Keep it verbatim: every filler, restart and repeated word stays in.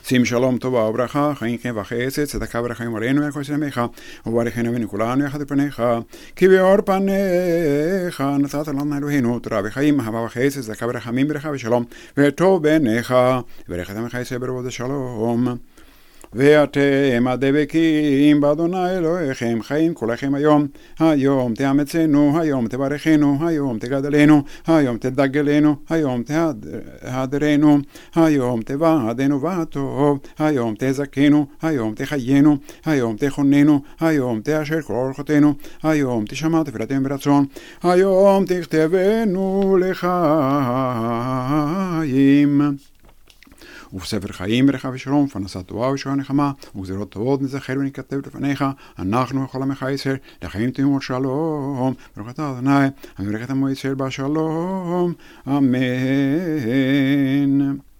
שים שלום טובה וברכה, חיים חיים וחסד, צדקה ורחמים עלינו וכל שלמך, וברכנו ונכולנו יחד בפניך, כי באור פניך נתת לנו אלוהינו, תורה וחיים, אהבה וחסד, צדקה ורחמים ברכה ושלום, וטוב בעיניך, וברכת עמך ישראל ברבות השלום. ואתם הדבקים באדוני אלוהיכם חיים כולכם היום, היום תאמצנו, היום תברכנו, היום תגדלנו, היום תדגלנו, היום תהדרנו, היום תבעדנו בטוב, היום תזכנו, היום תחיינו, היום תכוננו, היום תאשר כל אורחותינו, היום תשמע תפילתנו ברצון, היום תכתבנו לחיים. ובספר חיים ברכה ושלום, פרנסה טובה ושועה נחמה, וגזירות טובות נזכר ונכתב לפניך, אנחנו וכל עמך ישראל, לחיים תמימות שלום, ברוך אתה אדוני, המברך את עמו ישראל בשלום, אמן.